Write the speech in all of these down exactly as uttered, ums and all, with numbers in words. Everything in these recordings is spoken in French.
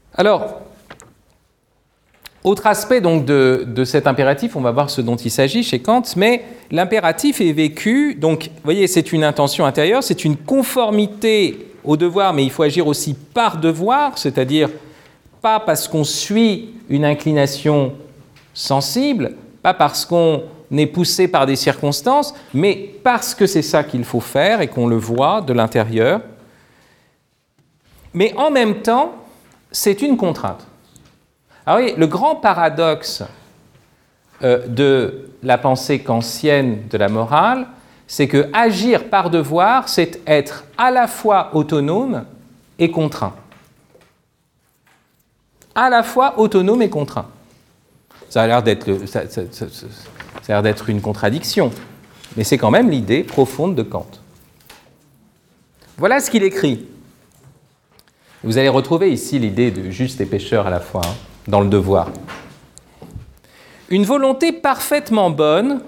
Alors, autre aspect donc de, de cet impératif, on va voir ce dont il s'agit chez Kant, mais l'impératif est vécu, donc vous voyez, c'est une intention intérieure, c'est une conformité au devoir, mais il faut agir aussi par devoir, c'est-à-dire pas parce qu'on suit une inclination sensible, pas parce qu'on est poussé par des circonstances, mais parce que c'est ça qu'il faut faire et qu'on le voit de l'intérieur. Mais en même temps, c'est une contrainte. Alors oui, le grand paradoxe euh, de la pensée kantienne de la morale, c'est que agir par devoir, c'est être à la fois autonome et contraint. À la fois autonome et contraint. Ça a l'air d'être, ça, ça, ça, ça a l'air d'être une contradiction, mais c'est quand même l'idée profonde de Kant. Voilà ce qu'il écrit. Vous allez retrouver ici l'idée de juste et pécheur à la fois, hein, dans le devoir. Une volonté parfaitement bonne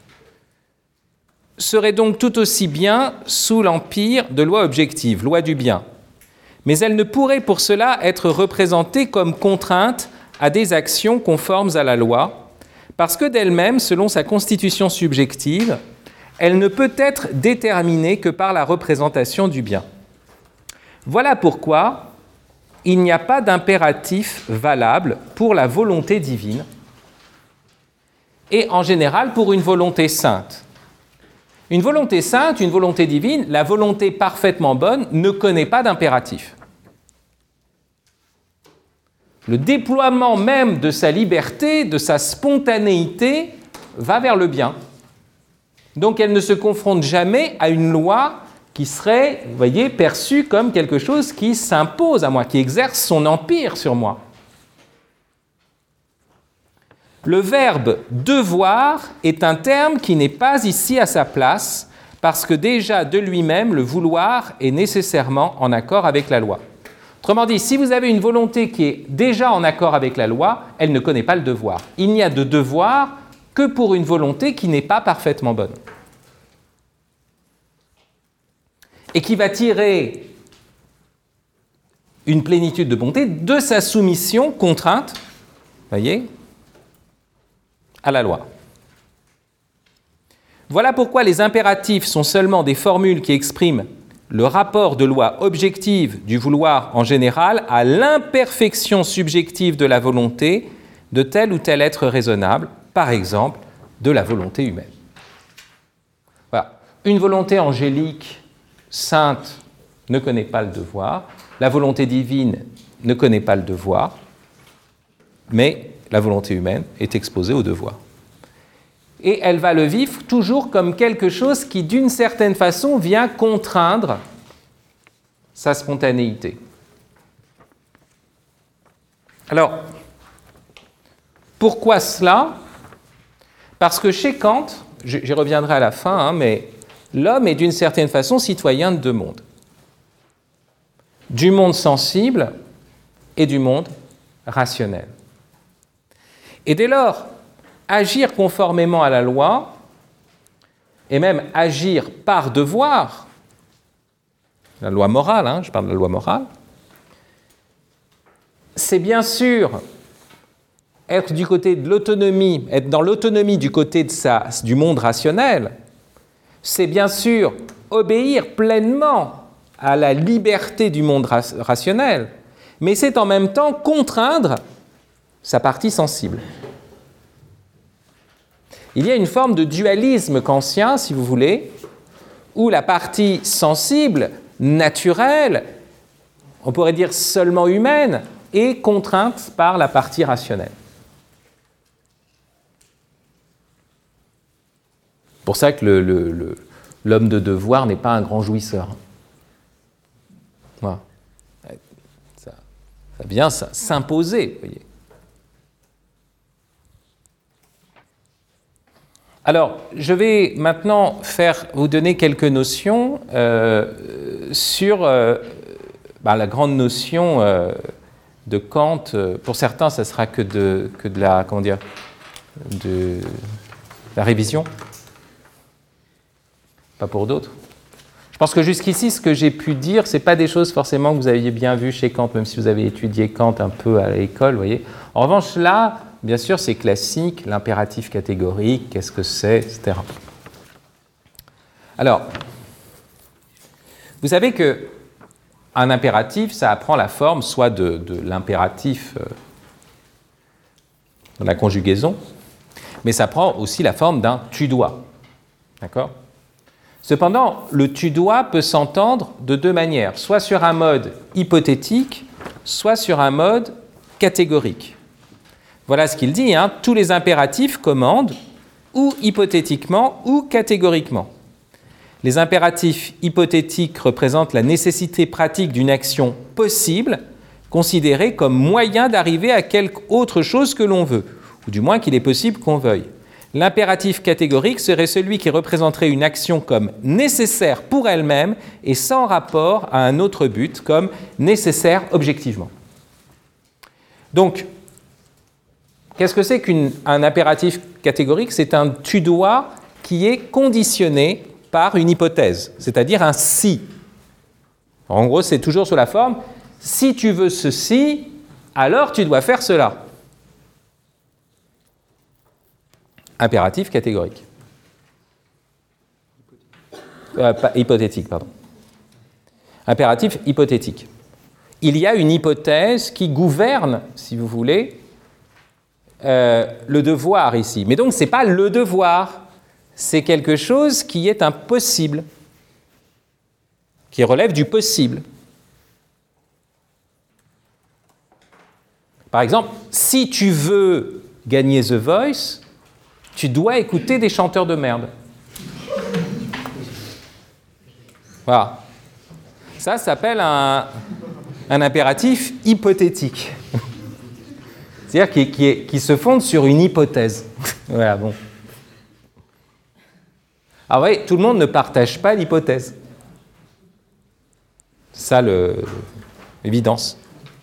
serait donc tout aussi bien sous l'empire de lois objectives, loi du bien. Mais elle ne pourrait pour cela être représentée comme contrainte à des actions conformes à la loi, parce que d'elle-même, selon sa constitution subjective, elle ne peut être déterminée que par la représentation du bien. Voilà pourquoi il n'y a pas d'impératif valable pour la volonté divine et en général pour une volonté sainte. Une volonté sainte, une volonté divine, la volonté parfaitement bonne ne connaît pas d'impératif. Le déploiement même de sa liberté, de sa spontanéité, va vers le bien. Donc elle ne se confronte jamais à une loi qui serait, vous voyez, perçue comme quelque chose qui s'impose à moi, qui exerce son empire sur moi. Le verbe « devoir » est un terme qui n'est pas ici à sa place, parce que déjà de lui-même, le vouloir est nécessairement en accord avec la loi. Autrement dit, si vous avez une volonté qui est déjà en accord avec la loi, elle ne connaît pas le devoir. Il n'y a de devoir que pour une volonté qui n'est pas parfaitement bonne. Et qui va tirer une plénitude de bonté de sa soumission contrainte, voyez, à la loi. Voilà pourquoi les impératifs sont seulement des formules qui expriment le rapport de loi objective du vouloir en général à l'imperfection subjective de la volonté de tel ou tel être raisonnable, par exemple de la volonté humaine. Voilà. Une volonté angélique, sainte, ne connaît pas le devoir, la volonté divine ne connaît pas le devoir, mais la volonté humaine est exposée au devoir. Et elle va le vivre toujours comme quelque chose qui, d'une certaine façon, vient contraindre sa spontanéité. Alors, pourquoi cela ? Parce que chez Kant, j'y reviendrai à la fin, hein, mais l'homme est d'une certaine façon citoyen de deux mondes. Du monde sensible et du monde rationnel. Et dès lors, agir conformément à la loi, et même agir par devoir, la loi morale, hein, je parle de la loi morale, c'est bien sûr être du côté de l'autonomie, être dans l'autonomie du côté de sa, du monde rationnel, c'est bien sûr obéir pleinement à la liberté du monde ra- rationnel, mais c'est en même temps contraindre sa partie sensible. Il y a une forme de dualisme kantien, si vous voulez, où la partie sensible, naturelle, on pourrait dire seulement humaine, est contrainte par la partie rationnelle. C'est pour ça que le, le, le, l'homme de devoir n'est pas un grand jouisseur. Voilà. Ça, ça vient ça, s'imposer, vous voyez. Alors, je vais maintenant faire, vous donner quelques notions euh, sur euh, bah, la grande notion euh, de Kant. Pour certains, ça sera que de, que de la, comment dire, de la révision, pas pour d'autres. Je pense que jusqu'ici, ce que j'ai pu dire, ce n'est pas des choses forcément que vous aviez bien vues chez Kant, même si vous avez étudié Kant un peu à l'école, vous voyez. En revanche, là, bien sûr, c'est classique, l'impératif catégorique, qu'est-ce que c'est, et cetera. Alors, vous savez qu'un impératif, ça prend la forme soit de, de l'impératif euh, dans la conjugaison, mais ça prend aussi la forme d'un tu dois. D'accord ? Cependant, le tu dois peut s'entendre de deux manières, soit sur un mode hypothétique, soit sur un mode catégorique. Voilà ce qu'il dit, hein, tous les impératifs commandent ou hypothétiquement ou catégoriquement. Les impératifs hypothétiques représentent la nécessité pratique d'une action possible, considérée comme moyen d'arriver à quelque autre chose que l'on veut, ou du moins qu'il est possible qu'on veuille. L'impératif catégorique serait celui qui représenterait une action comme nécessaire pour elle-même et sans rapport à un autre but, comme nécessaire objectivement. Donc, qu'est-ce que c'est qu'un impératif catégorique ? C'est un « tu dois » qui est conditionné par une hypothèse, c'est-à-dire un « si ». En gros, c'est toujours sous la forme « si tu veux ceci, alors tu dois faire cela ». Impératif catégorique. Euh, pas, hypothétique, pardon. Impératif hypothétique. Il y a une hypothèse qui gouverne, si vous voulez, euh, le devoir ici. Mais donc, ce n'est pas le devoir, c'est quelque chose qui est un possible, qui relève du possible. Par exemple, si tu veux gagner The Voice, tu dois écouter des chanteurs de merde. Voilà. Ça, ça s'appelle un, un impératif hypothétique. C'est-à-dire qui, qui, qui se fonde sur une hypothèse. Voilà, bon. Alors, oui, tout le monde ne partage pas l'hypothèse. C'est ça le, l'évidence.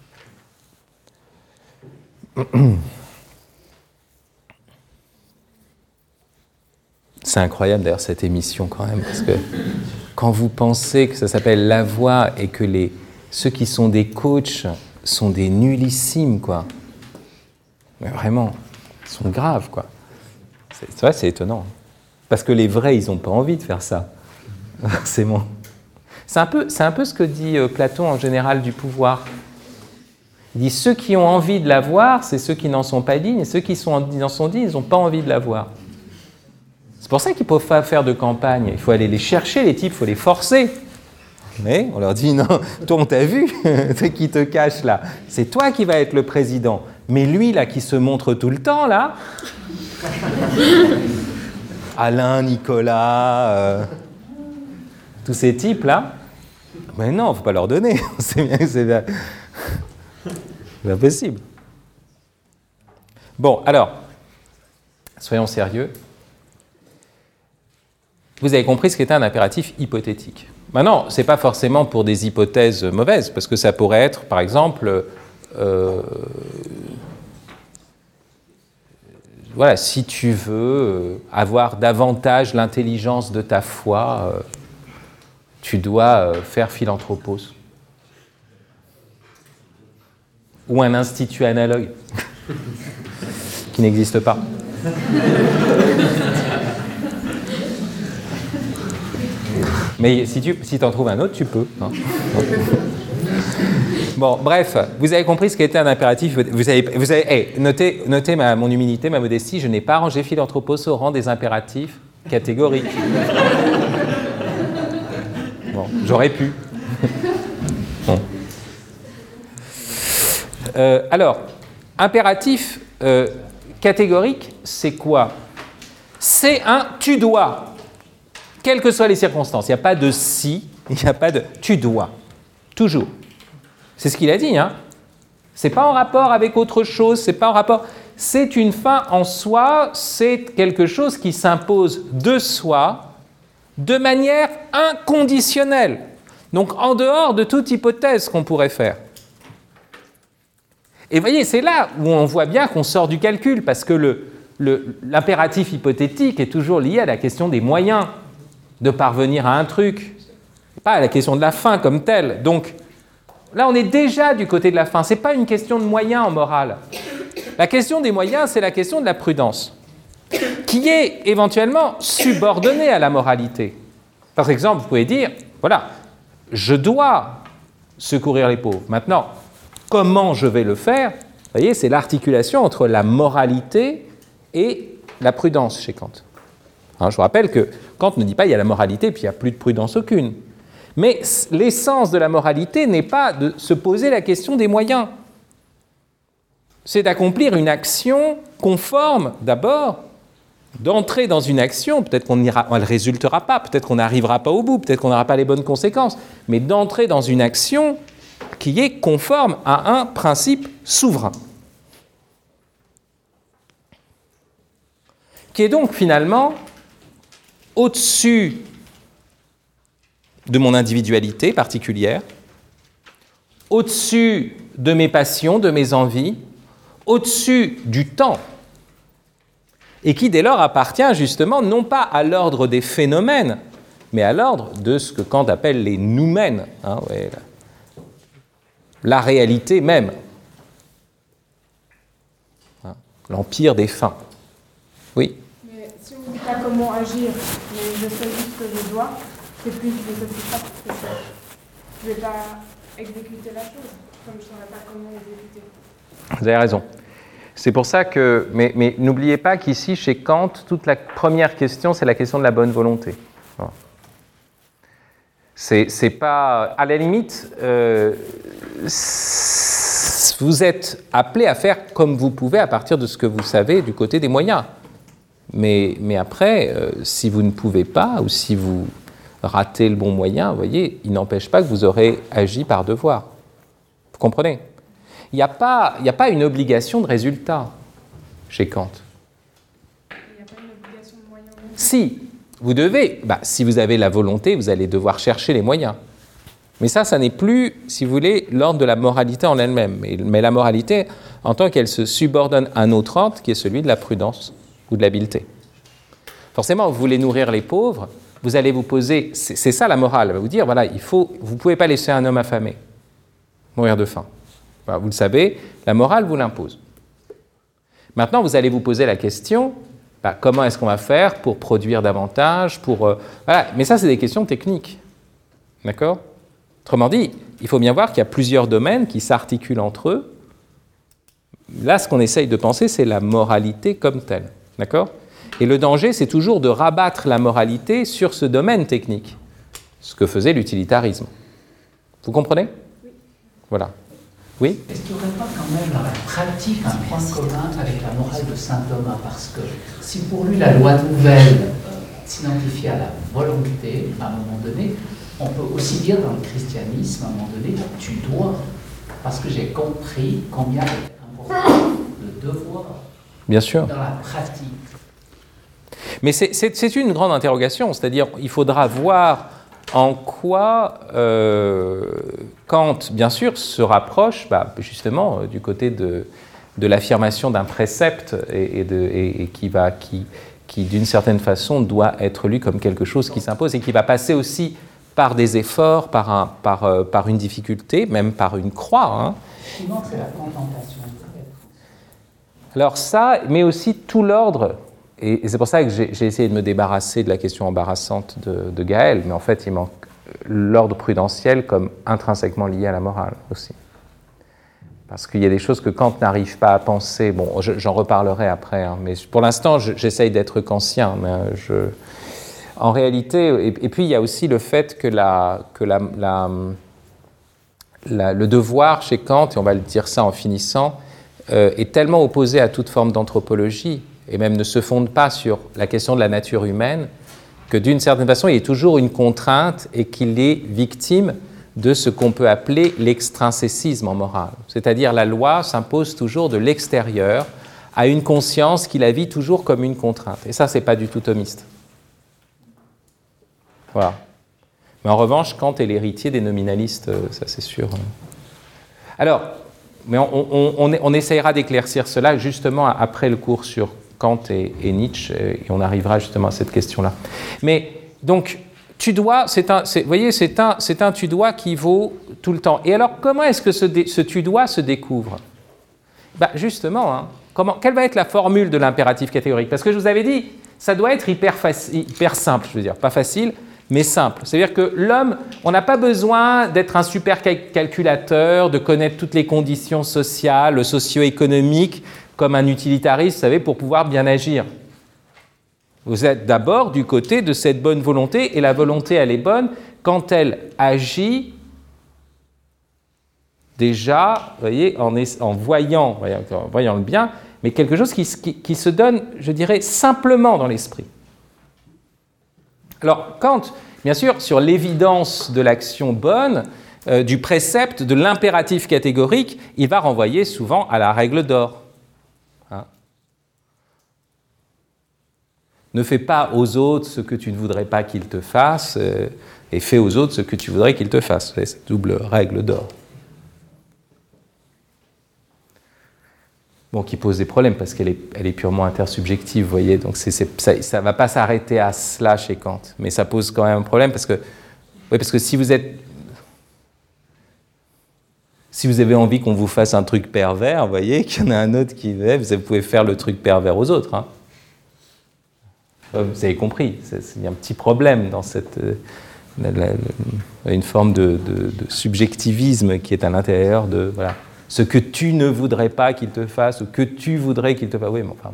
C'est incroyable d'ailleurs cette émission quand même, parce que quand vous pensez que ça s'appelle La Voix et que les, ceux qui sont des coachs sont des nullissimes, quoi. Mais vraiment, ils sont graves, quoi. C'est, c'est vrai, c'est étonnant. Parce que les vrais, ils n'ont pas envie de faire ça, forcément. C'est un peu, c'est un peu ce que dit euh, Platon en général du pouvoir. Il dit ceux qui ont envie de l'avoir, c'est ceux qui n'en sont pas dignes, et ceux qui sont, en sont dignes, ils n'ont pas envie de l'avoir. C'est pour ça qu'ils ne peuvent pas faire de campagne. Il faut aller les chercher, les types, il faut les forcer. Mais on leur dit, non, toi on t'a vu, c'est qui te cache là. C'est toi qui vas être le président. Mais lui là qui se montre tout le temps là, Alain, Nicolas, euh, tous ces types là, mais non, il ne faut pas leur donner. C'est bien que c'est bien. C'est impossible. Bon, alors, soyons sérieux. Vous avez compris ce qu'était un impératif hypothétique. Maintenant, ce n'est pas forcément pour des hypothèses mauvaises, parce que ça pourrait être, par exemple, euh, voilà, si tu veux avoir davantage l'intelligence de ta foi, euh, tu dois euh, faire philanthropos. Ou un institut analogue, qui n'existe pas. Mais si tu si t'en trouves un autre, tu peux. Hein. Bon, bref, vous avez compris ce qu'était un impératif. Vous avez, vous avez hey, notez, notez ma, mon humilité, ma modestie, je n'ai pas rangé philanthropos au rang des impératifs catégoriques. Bon, j'aurais pu. Bon. Euh, alors, impératif euh, catégorique, c'est quoi ? C'est un « tu dois ». Quelles que soient les circonstances, il n'y a pas de si, il n'y a pas de tu dois, toujours. C'est ce qu'il a dit, hein. C'est pas en rapport avec autre chose, c'est pas en rapport. C'est une fin en soi, c'est quelque chose qui s'impose de soi, de manière inconditionnelle. Donc en dehors de toute hypothèse qu'on pourrait faire. Et vous voyez, c'est là où on voit bien qu'on sort du calcul, parce que le, le, l'impératif hypothétique est toujours lié à la question des moyens de parvenir à un truc. pas la question de la fin comme telle. Donc là, on est déjà du côté de la fin. Ce n'est pas une question de moyens en morale. La question des moyens, c'est la question de la prudence, qui est éventuellement subordonnée à la moralité. Par exemple, vous pouvez dire, voilà, je dois secourir les pauvres. Maintenant, comment je vais le faire? Vous voyez, c'est l'articulation entre la moralité et la prudence chez Kant. Hein, je vous rappelle que Kant ne dit pas il y a la moralité puis il n'y a plus de prudence aucune. Mais l'essence de la moralité n'est pas de se poser la question des moyens. C'est d'accomplir une action conforme d'abord, d'entrer dans une action, peut-être qu'on ne résultera pas, peut-être qu'on n'arrivera pas au bout, peut-être qu'on n'aura pas les bonnes conséquences, mais d'entrer dans une action qui est conforme à un principe souverain. Qui est donc finalement au-dessus de mon individualité particulière, au-dessus de mes passions, de mes envies, au-dessus du temps, et qui dès lors appartient justement non pas à l'ordre des phénomènes, mais à l'ordre de ce que Kant appelle les noumènes, hein, ouais, la, la réalité même, hein, l'empire des fins. Oui. Mais si on ne dit pas comment agir, mais je sais juste ce que je dois, c'est plus des obstacles que ça. Je ne vais pas exécuter la chose, comme je ne saurais pas comment l'exécuter. Vous avez raison. C'est pour ça que... Mais, mais n'oubliez pas qu'ici, chez Kant, toute la première question, c'est la question de la bonne volonté. Voilà. C'est, c'est pas... À la limite, euh, vous êtes appelé à faire comme vous pouvez à partir de ce que vous savez du côté des moyens. Mais, mais après, euh, si vous ne pouvez pas, ou si vous ratez le bon moyen, vous voyez, il n'empêche pas que vous aurez agi par devoir. Vous comprenez ? Il n'y a pas, il n'y a pas une obligation de résultat chez Kant. Il n'y a pas une obligation de moyens. Si, vous devez, bah, si vous avez la volonté, vous allez devoir chercher les moyens. Mais ça, ça n'est plus, si vous voulez, l'ordre de la moralité en elle-même. Mais, mais la moralité, en tant qu'elle se subordonne à un autre ordre, qui est celui de la prudence ou de l'habileté. Forcément, vous voulez nourrir les pauvres, vous allez vous poser, c'est, c'est ça la morale, vous dire, voilà, il faut, vous ne pouvez pas laisser un homme affamé, mourir de faim. Voilà, vous le savez, la morale vous l'impose. Maintenant, vous allez vous poser la question, bah, comment est-ce qu'on va faire pour produire davantage, pour, euh, voilà. Mais ça, c'est des questions techniques. D'accord ? Autrement dit, il faut bien voir qu'il y a plusieurs domaines qui s'articulent entre eux. Là, ce qu'on essaye de penser, c'est la moralité comme telle. D'accord ? Et le danger, c'est toujours de rabattre la moralité sur ce domaine technique, ce que faisait l'utilitarisme. Vous comprenez ? Oui. Voilà. Oui ? Est-ce qu'il n'y aurait pas quand même dans la pratique un point commun avec la morale de saint Thomas? Parce que si pour lui la loi nouvelle euh, s'identifie à la volonté, à un moment donné, on peut aussi dire dans le christianisme, à un moment donné, tu dois, parce que j'ai compris combien est important le devoir. Bien sûr. Dans la pratique. Mais c'est, c'est, c'est une grande interrogation, c'est-à-dire il faudra voir en quoi euh, Kant, bien sûr, se rapproche bah, justement du côté de, de l'affirmation d'un précepte et, et, de, et, et qui, va, qui, qui, d'une certaine façon, doit être lu comme quelque chose qui s'impose et qui va passer aussi par des efforts, par, un, par, euh, par une difficulté, même par une croix. Hein. Sinon, c'est la contemplation. Alors ça, mais aussi tout l'ordre. Et c'est pour ça que j'ai, j'ai essayé de me débarrasser de la question embarrassante de, de Gaël, mais en fait, il manque l'ordre prudentiel comme intrinsèquement lié à la morale aussi. Parce qu'il y a des choses que Kant n'arrive pas à penser. Bon, je, j'en reparlerai après, hein, mais pour l'instant, je, j'essaye d'être kantien. Mais je, en réalité, et, et puis il y a aussi le fait que, la, que la, la, la, le devoir chez Kant, et on va le dire ça en finissant, euh, est tellement opposé à toute forme d'anthropologie, et même ne se fonde pas sur la question de la nature humaine, que d'une certaine façon, il y a toujours une contrainte et qu'il est victime de ce qu'on peut appeler l'extrinsècisme en morale. C'est-à-dire la loi s'impose toujours de l'extérieur à une conscience qui la vit toujours comme une contrainte. Et ça, ce n'est pas du tout thomiste. Voilà. Mais en revanche, Kant est l'héritier des nominalistes, ça c'est sûr. Alors, mais on, on, on, on essayera d'éclaircir cela justement après le cours sur Kant et, et Nietzsche, et on arrivera justement à cette question-là. Mais donc, tu dois, c'est un, c'est, vous voyez, c'est un, c'est un tu dois qui vaut tout le temps. Et alors, comment est-ce que ce, dé, ce tu dois se découvre? Ben, justement, hein, comment, quelle va être la formule de l'impératif catégorique? Parce que je vous avais dit, ça doit être hyper, faci, hyper simple, je veux dire, pas facile, mais simple. C'est-à-dire que l'homme, on n'a pas besoin d'être un super cal- calculateur, de connaître toutes les conditions sociales, socio-économiques, comme un utilitariste, vous savez, pour pouvoir bien agir. Vous êtes d'abord du côté de cette bonne volonté, et la volonté, elle est bonne quand elle agit déjà, vous voyez, en, en, voyant, en voyant le bien, mais quelque chose qui, qui, qui se donne, je dirais, simplement dans l'esprit. Alors, Kant, bien sûr, sur l'évidence de l'action bonne, euh, du précepte de l'impératif catégorique, il va renvoyer souvent à la règle d'or. Hein? Ne fais pas aux autres ce que tu ne voudrais pas qu'ils te fassent, euh, et fais aux autres ce que tu voudrais qu'ils te fassent. C'est cette double règle d'or. Bon, qui pose des problèmes parce qu'elle est, elle est purement intersubjective, vous voyez, donc c'est, c'est, ça ne va pas s'arrêter à cela chez Kant, mais ça pose quand même un problème parce que, oui, parce que si vous êtes, si vous avez envie qu'on vous fasse un truc pervers, vous voyez, qu'il y en a un autre qui va, vous pouvez faire le truc pervers aux autres, hein. Vous avez compris, c'est, c'est, il y a un petit problème dans cette, euh, la, la, la, une forme de, de, de subjectivisme qui est à l'intérieur de, voilà, ce que tu ne voudrais pas qu'il te fasse, ou que tu voudrais qu'il te fasse. Oui, mais enfin.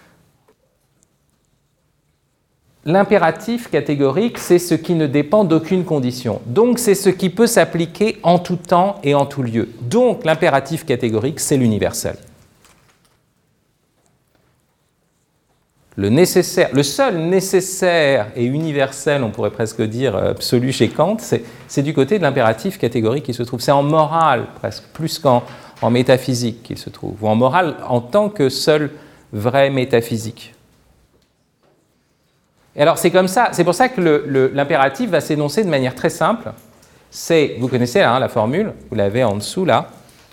L'impératif catégorique, c'est ce qui ne dépend d'aucune condition. Donc, c'est ce qui peut s'appliquer en tout temps et en tout lieu. Donc, l'impératif catégorique, c'est l'universel. Le nécessaire, le seul nécessaire et universel, on pourrait presque dire absolu chez Kant, c'est, c'est du côté de l'impératif catégorique qui se trouve. C'est en morale presque, plus qu'en en métaphysique qu'il se trouve, ou en morale en tant que seule vraie métaphysique. Et alors c'est comme ça, c'est pour ça que le, le, l'impératif va s'énoncer de manière très simple. C'est, vous connaissez hein, la formule, vous l'avez en dessous là.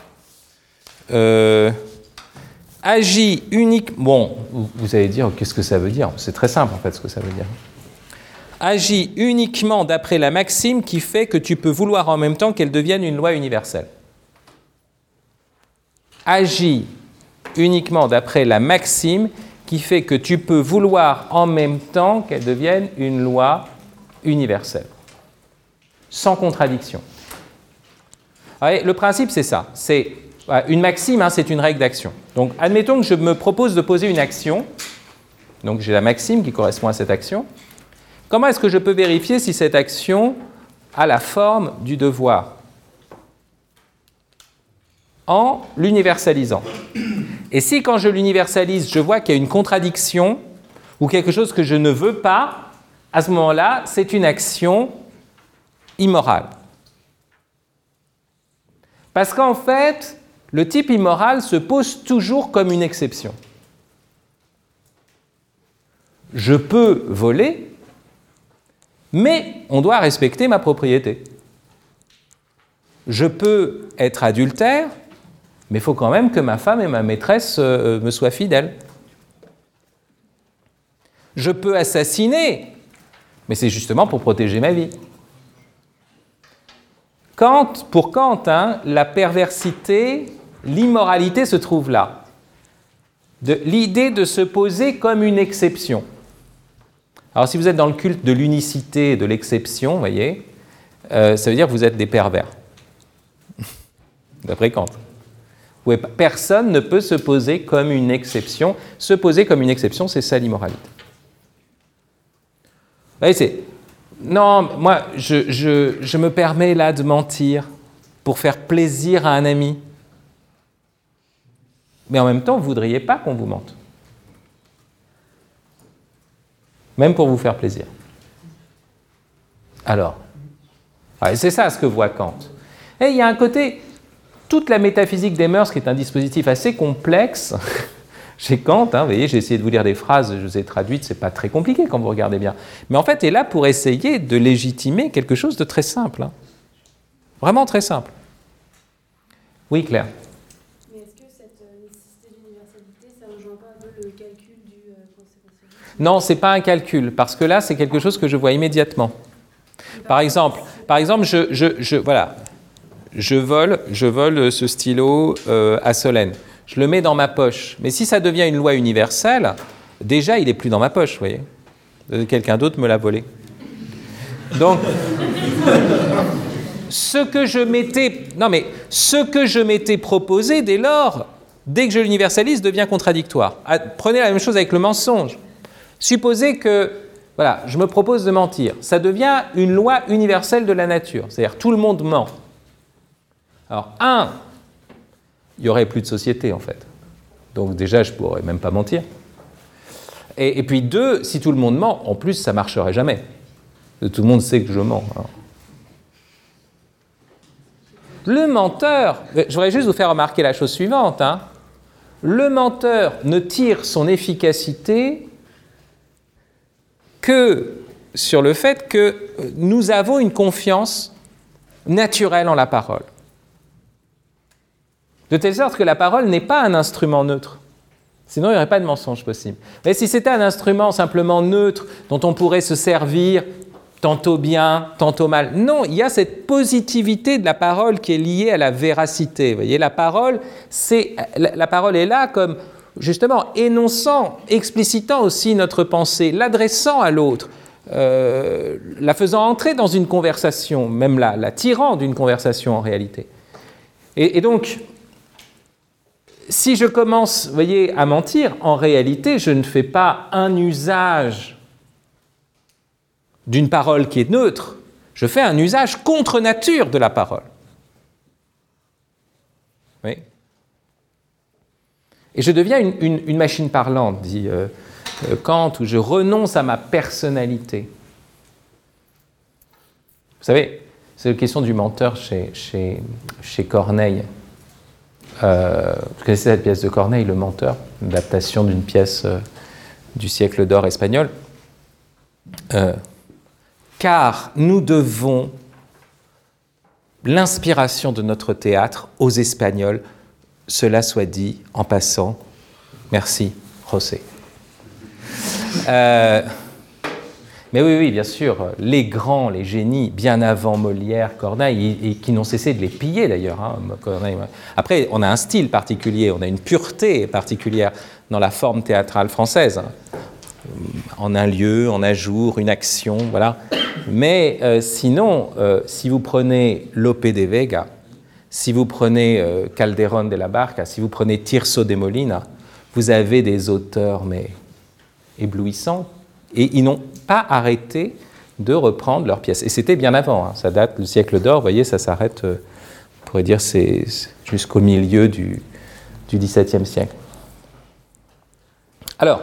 Euh, agit unique. Bon, vous allez dire qu'est-ce que ça veut dire? C'est très simple en fait ce que ça veut dire. Agit uniquement d'après la maxime qui fait que tu peux vouloir en même temps qu'elle devienne une loi universelle. Agit uniquement d'après la maxime qui fait que tu peux vouloir en même temps qu'elle devienne une loi universelle, sans contradiction. Allez, le principe, c'est ça. C'est une maxime, hein, c'est une règle d'action. Donc, admettons que je me propose de poser une action. Donc, j'ai la maxime qui correspond à cette action. Comment est-ce que je peux vérifier si cette action a la forme du devoir? En l'universalisant. Et si, quand je l'universalise, je vois qu'il y a une contradiction ou quelque chose que je ne veux pas, à ce moment-là, c'est une action immorale. Parce qu'en fait, le type immoral se pose toujours comme une exception. Je peux voler, mais on doit respecter ma propriété. Je peux être adultère, mais il faut quand même que ma femme et ma maîtresse euh, me soient fidèles. Je peux assassiner, mais c'est justement pour protéger ma vie. Kant, pour Kant, hein, la perversité, l'immoralité se trouve là. De, l'idée de se poser comme une exception. Alors si vous êtes dans le culte de l'unicité et de l'exception, vous voyez, euh, ça veut dire que vous êtes des pervers. D'après Kant. Ouais, personne ne peut se poser comme une exception. Se poser comme une exception, c'est ça l'immoralité. Vous voyez, c'est... Non, moi, je, je, je me permets là de mentir pour faire plaisir à un ami. Mais en même temps, vous ne voudriez pas qu'on vous mente. Même pour vous faire plaisir. Alors, ouais, c'est ça ce que voit Kant. Et il y a un côté... Toute la métaphysique des mœurs, qui est un dispositif assez complexe, chez Kant, hein, vous voyez, j'ai essayé de vous lire des phrases, je les ai traduites, c'est pas très compliqué quand vous regardez bien. Mais en fait, est là pour essayer de légitimer quelque chose de très simple. Hein. Vraiment très simple. Oui, Claire. Mais est-ce que cette nécessité d'universalité, ça ne rejoint pas un peu le calcul du euh, conséquentialisme? Non, c'est pas un calcul, parce que là, c'est quelque chose que je vois immédiatement. Par exemple, par exemple je, je, je, voilà, je, vole, je vole ce stylo euh, à Solène. Je le mets dans ma poche. Mais si ça devient une loi universelle, déjà, il n'est plus dans ma poche, vous voyez. Quelqu'un d'autre me l'a volé. Donc, ce que je m'étais, non mais, ce que je m'étais proposé dès lors, dès que je l'universalise, devient contradictoire. Prenez la même chose avec le mensonge. Supposez que, voilà, je me propose de mentir. Ça devient une loi universelle de la nature. C'est-à-dire, tout le monde ment. Alors, un, il n'y aurait plus de société, en fait. Donc déjà, je ne pourrais même pas mentir. Et, et puis deux, si tout le monde ment, en plus, ça ne marcherait jamais. Tout le monde sait que je mens. Alors. Le menteur, je voudrais juste vous faire remarquer la chose suivante. Hein. Le menteur ne tire son efficacité que sur le fait que nous avons une confiance naturelle en la parole. De telle sorte que la parole n'est pas un instrument neutre. Sinon, il n'y aurait pas de mensonge possible. Mais si c'était un instrument simplement neutre, dont on pourrait se servir tantôt bien, tantôt mal, non, il y a cette positivité de la parole qui est liée à la véracité. Vous voyez, la parole, c'est, la, la parole est là comme, justement, énonçant, explicitant aussi notre pensée, l'adressant à l'autre, euh, la faisant entrer dans une conversation, même la, la tirant d'une conversation en réalité. Et, et donc, si je commence, vous voyez, à mentir, en réalité, je ne fais pas un usage d'une parole qui est neutre, je fais un usage contre nature de la parole. Oui. Et je deviens une, une, une machine parlante, dit euh, Kant, où je renonce à ma personnalité. Vous savez, c'est la question du menteur chez, chez, chez Corneille. Euh, vous connaissez cette pièce de Corneille, Le Menteur, une adaptation d'une pièce euh, du siècle d'or espagnol. Euh, car nous devons l'inspiration de notre théâtre aux Espagnols, cela soit dit en passant. Merci, José. Euh, mais oui, oui, bien sûr, les grands, les génies, bien avant Molière, Corneille, et, et qui n'ont cessé de les piller d'ailleurs. Hein, Corneille. Après, on a un style particulier, on a une pureté particulière dans la forme théâtrale française. Hein. En un lieu, en un jour, une action, voilà. Mais euh, sinon, euh, si vous prenez Lope de Vega, si vous prenez euh, Calderón de la Barca, si vous prenez Tirso de Molina, vous avez des auteurs mais éblouissants, et ils n'ont pas arrêté de reprendre leurs pièces. Et c'était bien avant, hein, ça date du siècle d'or, vous voyez, ça s'arrête, euh, on pourrait dire, c'est, c'est jusqu'au milieu du, du dix-septième siècle. Alors,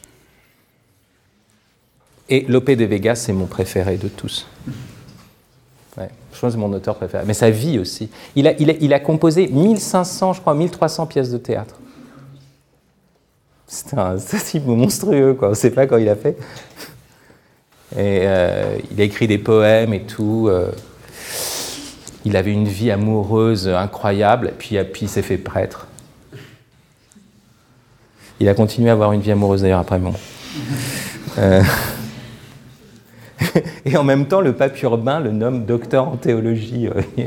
et Lope de Vega, c'est mon préféré de tous. Ouais, je pense que c'est mon auteur préféré. Mais sa vie aussi. Il a, il a, il a composé mille cinq cents, je crois, mille trois cents pièces de théâtre. C'est un, c'est un type monstrueux, quoi. On ne sait pas quand il a fait. Et euh, il a écrit des poèmes et tout. Euh, il avait une vie amoureuse incroyable. Et puis, puis il s'est fait prêtre. Il a continué à avoir une vie amoureuse d'ailleurs après bon. Euh, et en même temps, le pape Urbain le nomme docteur en théologie.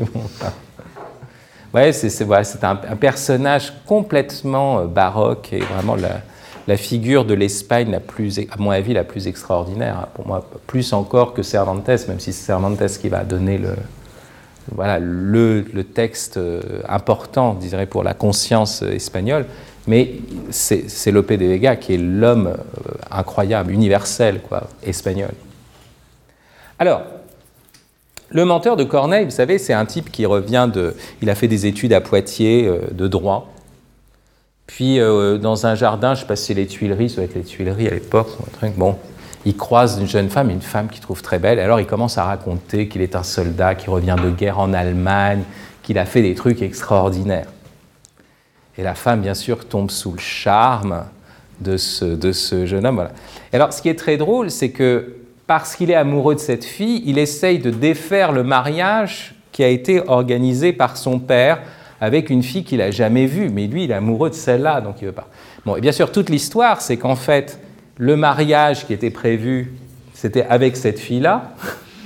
Ouais, c'est, c'est, voilà, c'est un, un personnage complètement baroque et vraiment la, la figure de l'Espagne la plus, à mon avis, la plus extraordinaire. Pour moi, plus encore que Cervantes, même si c'est Cervantes qui va donner le, voilà, le, le texte important, je dirais, pour la conscience espagnole. Mais c'est, c'est Lope de Vega qui est l'homme euh, incroyable, universel, quoi, espagnol. Alors, le menteur de Corneille, vous savez, c'est un type qui revient de... Il a fait des études à Poitiers euh, de droit. Puis, euh, dans un jardin, je ne sais pas si c'est les Tuileries, ça doit être les Tuileries à l'époque, un truc, bon, il croise une jeune femme, une femme qu'il trouve très belle. Alors, il commence à raconter qu'il est un soldat qui revient de guerre en Allemagne, qu'il a fait des trucs extraordinaires. Et la femme, bien sûr, tombe sous le charme de ce, de ce jeune homme. Voilà. Et alors, ce qui est très drôle, c'est que parce qu'il est amoureux de cette fille, il essaye de défaire le mariage qui a été organisé par son père avec une fille qu'il n'a jamais vue. Mais lui, il est amoureux de celle-là, donc il ne veut pas. Bon, et bien sûr, toute l'histoire, c'est qu'en fait, le mariage qui était prévu, c'était avec cette fille-là.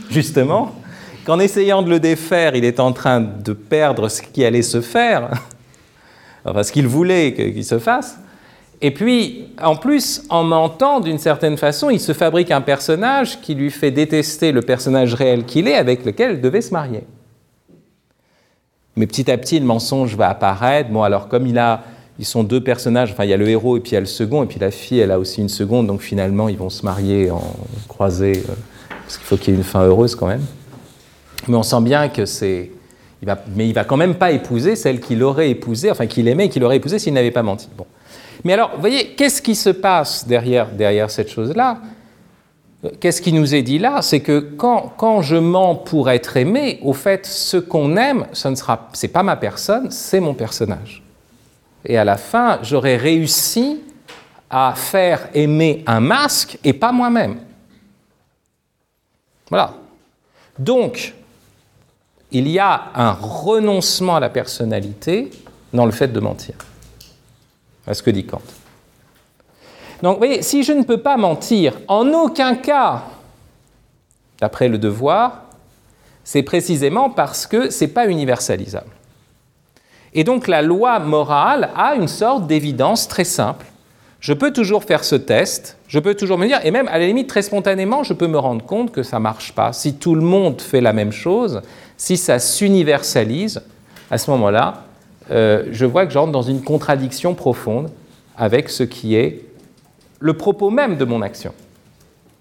justement, qu'en essayant de le défaire, il est en train de perdre ce qui allait se faire, enfin ce qu'il voulait qu'il se fasse. Et puis, en plus, en mentant, d'une certaine façon, il se fabrique un personnage qui lui fait détester le personnage réel qu'il est, avec lequel il devait se marier. Mais petit à petit, le mensonge va apparaître. Bon, alors comme il a, ils sont deux personnages, enfin il y a le héros et puis il y a le second, et puis la fille, elle a aussi une seconde, donc finalement, ils vont se marier en croisés, euh, parce qu'il faut qu'il y ait une fin heureuse quand même. Mais on sent bien que c'est... Il va, mais il ne va quand même pas épouser celle qu'il aurait épousée, enfin qu'il aimait et qu'il aurait épousée s'il n'avait pas menti. Bon. Mais alors, vous voyez, qu'est-ce qui se passe derrière, derrière cette chose-là ? Qu'est-ce qui nous est dit là ? C'est que quand, quand je mens pour être aimé, au fait, ce qu'on aime, ce ne sera, c'est pas ma personne, c'est mon personnage. Et à la fin, j'aurai réussi à faire aimer un masque et pas moi-même. Voilà. Donc, il y a un renoncement à la personnalité dans le fait de mentir. C'est ce que dit Kant. Donc, vous voyez, si je ne peux pas mentir, en aucun cas, d'après le devoir, c'est précisément parce que ce n'est pas universalisable. Et donc, la loi morale a une sorte d'évidence très simple. Je peux toujours faire ce test, je peux toujours me dire, et même à la limite, très spontanément, je peux me rendre compte que ça ne marche pas. Si tout le monde fait la même chose, si ça s'universalise, à ce moment-là, euh, je vois que j'entre dans une contradiction profonde avec ce qui est le propos même de mon action. Oui ?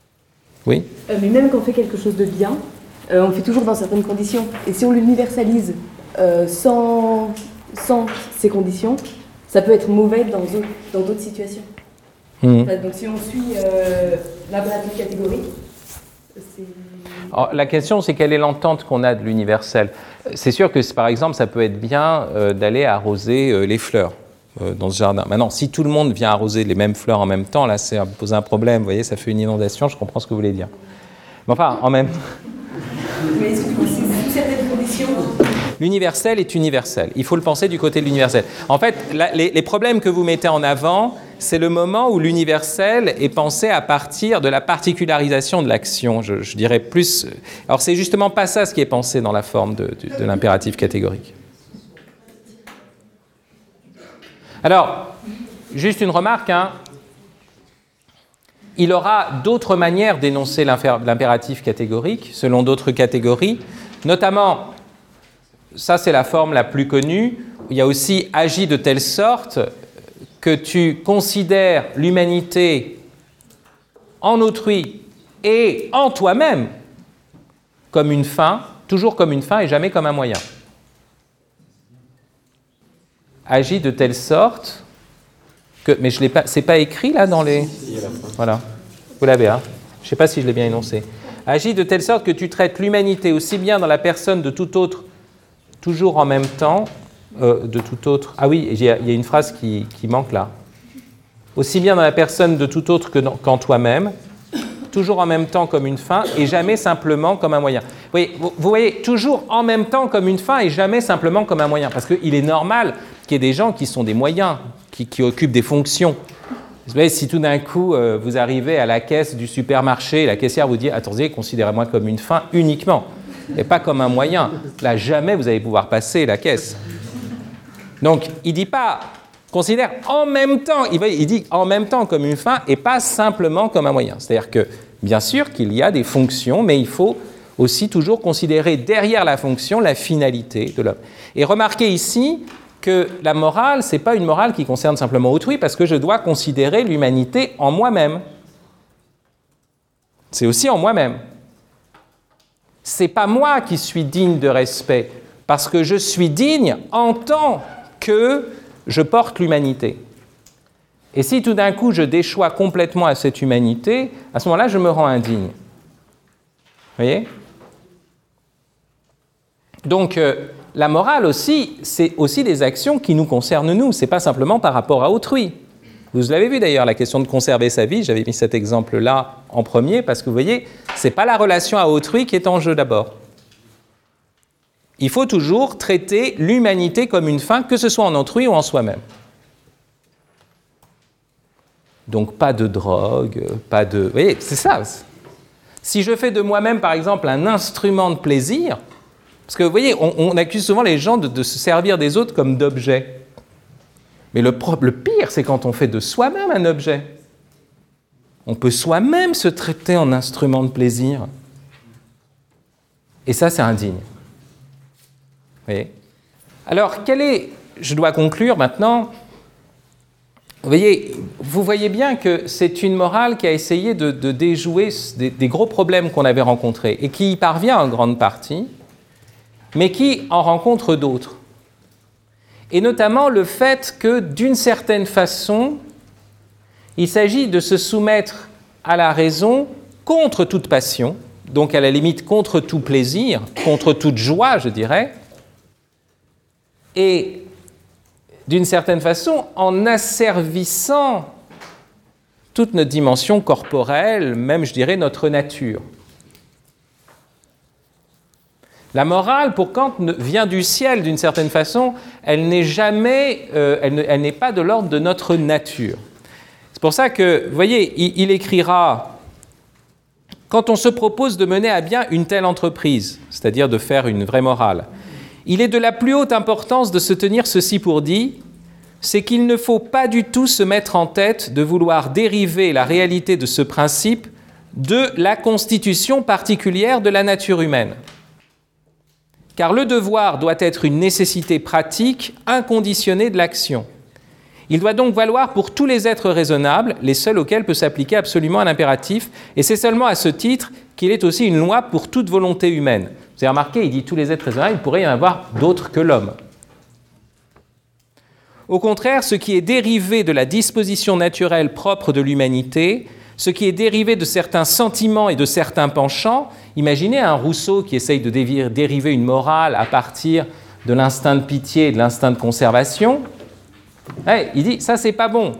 euh, Mais même quand on fait quelque chose de bien, euh, on le fait toujours dans certaines conditions. Et si on l'universalise euh, sans, sans ces conditions, ça peut être mauvais dans, dans d'autres situations. Mmh. Enfin, donc si on suit euh, l'impératif catégorique, c'est... Alors, la question, c'est quelle est l'entente qu'on a de l'universel ? C'est sûr que, par exemple, ça peut être bien euh, d'aller arroser euh, les fleurs euh, dans ce jardin. Maintenant, si tout le monde vient arroser les mêmes fleurs en même temps, là, ça pose un problème. Vous voyez, ça fait une inondation, je comprends ce que vous voulez dire. Mais enfin, en même temps... Mais est-ce que c'est sous certaines conditions ? L'universel est universel. Il faut le penser du côté de l'universel. En fait, la, les, les problèmes que vous mettez en avant, c'est le moment où l'universel est pensé à partir de la particularisation de l'action. Je, je dirais plus... Alors, c'est justement pas ça ce qui est pensé dans la forme de, de, de l'impératif catégorique. Alors, juste une remarque, hein. Il aura d'autres manières d'énoncer l'impératif catégorique, selon d'autres catégories, notamment... Ça, c'est la forme la plus connue. Il y a aussi « agis de telle sorte que tu considères l'humanité en autrui et en toi-même comme une fin, toujours comme une fin et jamais comme un moyen. » Agis de telle sorte que... Mais je l'ai pas... c'est pas écrit là dans les... Voilà. Vous l'avez, hein ? Je ne sais pas si je l'ai bien énoncé. Agis de telle sorte que tu traites l'humanité aussi bien dans la personne de tout autre toujours en même temps, euh, de tout autre... Ah oui, il y, y a une phrase qui, qui manque là. Aussi bien dans la personne de tout autre que dans, qu'en toi-même, toujours en même temps comme une fin et jamais simplement comme un moyen. Vous voyez, vous, vous voyez, toujours en même temps comme une fin et jamais simplement comme un moyen. Parce qu'il est normal qu'il y ait des gens qui sont des moyens, qui, qui occupent des fonctions. Vous voyez, si tout d'un coup, euh, vous arrivez à la caisse du supermarché, la caissière vous dit « Attendez, considérez-moi comme une fin uniquement ». Et pas comme un moyen. Là, jamais vous allez pouvoir passer la caisse. Donc, il ne dit pas, considère en même temps, il, va, il dit en même temps comme une fin et pas simplement comme un moyen. C'est-à-dire que, bien sûr qu'il y a des fonctions, mais il faut aussi toujours considérer derrière la fonction la finalité de l'homme. Et remarquez ici que la morale, ce n'est pas une morale qui concerne simplement autrui, parce que je dois considérer l'humanité en moi-même. C'est aussi en moi-même. Ce n'est pas moi qui suis digne de respect, parce que je suis digne en tant que je porte l'humanité. Et si tout d'un coup je déchois complètement à cette humanité, à ce moment-là, je me rends indigne. Vous voyez ? Donc, euh, la morale aussi, c'est aussi des actions qui nous concernent nous, ce n'est pas simplement par rapport à autrui. Vous l'avez vu d'ailleurs, la question de conserver sa vie, j'avais mis cet exemple-là en premier, parce que vous voyez, ce n'est pas la relation à autrui qui est en jeu d'abord. Il faut toujours traiter l'humanité comme une fin, que ce soit en autrui ou en soi-même. Donc pas de drogue, pas de... Vous voyez, c'est ça. Si je fais de moi-même, par exemple, un instrument de plaisir, parce que vous voyez, on, on accuse souvent les gens de, de se servir des autres comme d'objets. Mais le, le pire, c'est quand on fait de soi-même un objet. On peut soi-même se traiter en instrument de plaisir. Et ça, c'est indigne. Vous voyez ? Alors, quel est... Je dois conclure maintenant. Vous voyez, vous voyez bien que c'est une morale qui a essayé de, de déjouer des, des gros problèmes qu'on avait rencontrés et qui y parvient en grande partie, mais qui en rencontre d'autres. Et notamment le fait que, d'une certaine façon, il s'agit de se soumettre à la raison contre toute passion, donc à la limite contre tout plaisir, contre toute joie, je dirais, et d'une certaine façon en asservissant toute notre dimension corporelle, même je dirais notre nature. La morale, pour Kant, vient du ciel d'une certaine façon, elle n'est jamais, euh, elle, ne, elle n'est pas de l'ordre de notre nature. C'est pour ça que, vous voyez, il, il écrira, quand on se propose de mener à bien une telle entreprise, c'est-à-dire de faire une vraie morale, il est de la plus haute importance de se tenir ceci pour dit, c'est qu'il ne faut pas du tout se mettre en tête de vouloir dériver la réalité de ce principe de la constitution particulière de la nature humaine. Car le devoir doit être une nécessité pratique inconditionnée de l'action. Il doit donc valoir pour tous les êtres raisonnables, les seuls auxquels peut s'appliquer absolument un impératif, et c'est seulement à ce titre qu'il est aussi une loi pour toute volonté humaine. Vous avez remarqué, il dit tous les êtres raisonnables, il pourrait y en avoir d'autres que l'homme. Au contraire, ce qui est dérivé de la disposition naturelle propre de l'humanité, ce qui est dérivé de certains sentiments et de certains penchants, imaginez un Rousseau qui essaye de dériver une morale à partir de l'instinct de pitié et de l'instinct de conservation. Ouais, il dit, ça c'est pas bon.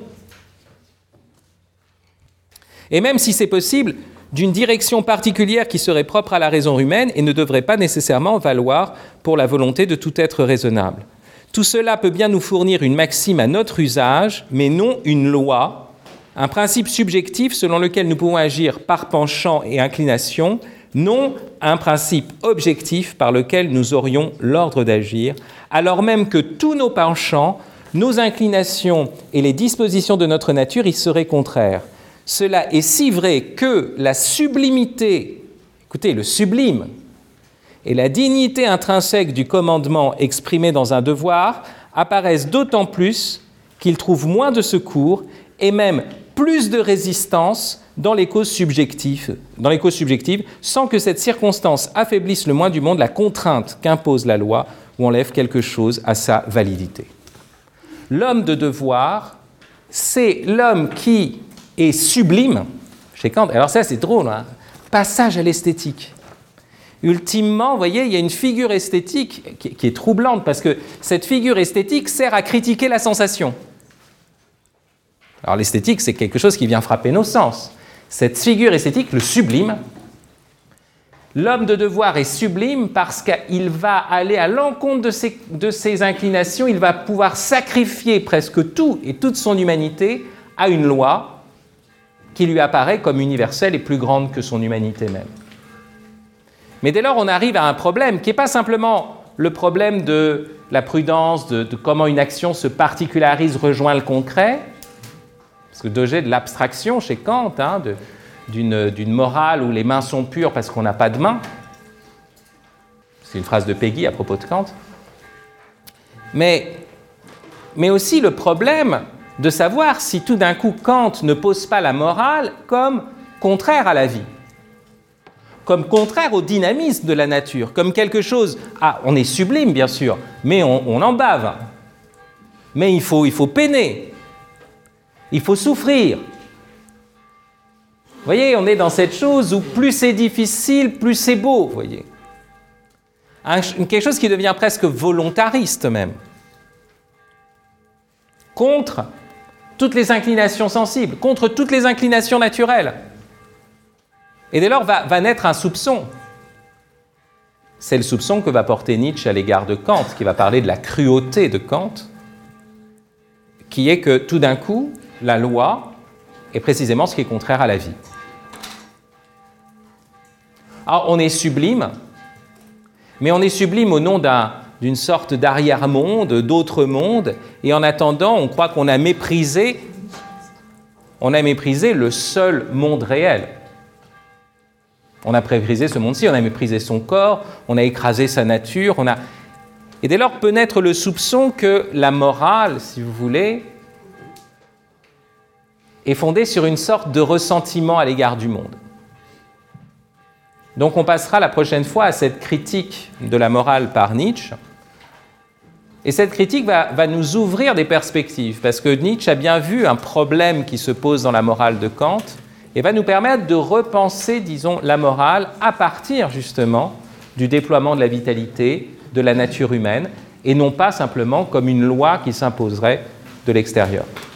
Et même si c'est possible, d'une direction particulière qui serait propre à la raison humaine et ne devrait pas nécessairement valoir pour la volonté de tout être raisonnable. Tout cela peut bien nous fournir une maxime à notre usage, mais non une loi, un principe subjectif selon lequel nous pouvons agir par penchant et inclination, non un principe objectif par lequel nous aurions l'ordre d'agir, alors même que tous nos penchants, nos inclinations et les dispositions de notre nature y seraient contraires. Cela est si vrai que la sublimité, écoutez, le sublime, et la dignité intrinsèque du commandement exprimé dans un devoir apparaissent d'autant plus qu'ils trouvent moins de secours et même plus de résistance dans les causes subjectives, dans les causes subjectives, sans que cette circonstance affaiblisse le moins du monde la contrainte qu'impose la loi ou enlève quelque chose à sa validité. L'homme de devoir, c'est l'homme qui est sublime chez Kant. Alors ça, c'est drôle, hein, passage à l'esthétique. Ultimement, vous voyez, il y a une figure esthétique qui, qui est troublante parce que cette figure esthétique sert à critiquer la sensation. Alors l'esthétique, c'est quelque chose qui vient frapper nos sens. Cette figure esthétique, le sublime, l'homme de devoir est sublime parce qu'il va aller à l'encontre de ses, de ses inclinations, il va pouvoir sacrifier presque tout et toute son humanité à une loi qui lui apparaît comme universelle et plus grande que son humanité même. Mais dès lors, on arrive à un problème qui n'est pas simplement le problème de la prudence, de, de comment une action se particularise, rejoint le concret, parce que Dauger de l'abstraction chez Kant, hein, de, d'une, d'une morale où les mains sont pures parce qu'on n'a pas de mains. C'est une phrase de Péguy à propos de Kant. Mais, mais aussi le problème de savoir si tout d'un coup Kant ne pose pas la morale comme contraire à la vie, comme contraire au dynamisme de la nature, comme quelque chose... Ah, on est sublime, bien sûr, mais on, on en bave. Mais il faut, il faut peiner. Il faut souffrir. Vous voyez, on est dans cette chose où plus c'est difficile, plus c'est beau, vous voyez. Un, quelque chose qui devient presque volontariste même. Contre toutes les inclinations sensibles, contre toutes les inclinations naturelles. Et dès lors va, va naître un soupçon. C'est le soupçon que va porter Nietzsche à l'égard de Kant, qui va parler de la cruauté de Kant, qui est que tout d'un coup, la loi est précisément ce qui est contraire à la vie. Alors, on est sublime, mais on est sublime au nom d'un, d'une sorte d'arrière-monde, d'autre monde, et en attendant, on croit qu'on a méprisé, on a méprisé le seul monde réel. On a méprisé ce monde-ci, on a méprisé son corps, on a écrasé sa nature, on a... Et dès lors peut naître le soupçon que la morale, si vous voulez, est fondée sur une sorte de ressentiment à l'égard du monde. Donc on passera la prochaine fois à cette critique de la morale par Nietzsche. Et cette critique va, va nous ouvrir des perspectives, parce que Nietzsche a bien vu un problème qui se pose dans la morale de Kant, et va nous permettre de repenser, disons, la morale à partir justement du déploiement de la vitalité, de la nature humaine, et non pas simplement comme une loi qui s'imposerait de l'extérieur.